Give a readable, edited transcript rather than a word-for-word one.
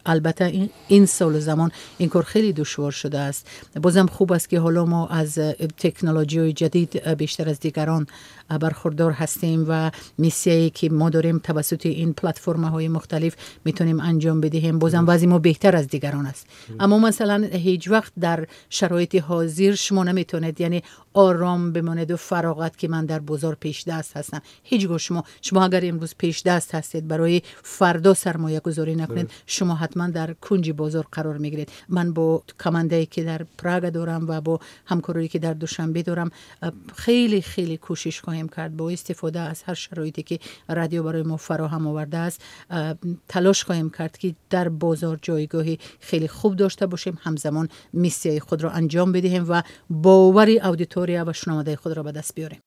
البته این سال زمان این کار خیلی دشوار شده است. بازم خوب است که حالا ما از تکنولوژی جدید بیشتر از دیگران برخوردار هستیم و میسیایی که ما داریم توسط این پلتفرم های مختلف میتونیم انجام بدهیم. بازم وضع ما بهتر از دیگران است. اما مثلا هیچ وقت در شرایط حاضر شما نمیتونید یعنی آرام بمانید و فراغت که من در بازار پیش دست هستم. هیچگاه شما اگر امروز پیش دست هستید برای فردا سرمایه گذاری نکنید، شما حتما در کنج بازار قرار میگیرید. من با کمانده‌ای که در پراگ دارم و با همکاری که در دوشنبه دارم خیلی خیلی کوشش خواهیم کرد با استفاده از هر شرایطی که رادیو برای ما فراهم آورده است. تلاش خواهیم کرد که در بازار جایگاهی خیلی خوب داشته باشیم، همزمان میسیای خود را انجام بدهیم و باور اودیتوریا و شنونده خود را به دست بیاریم.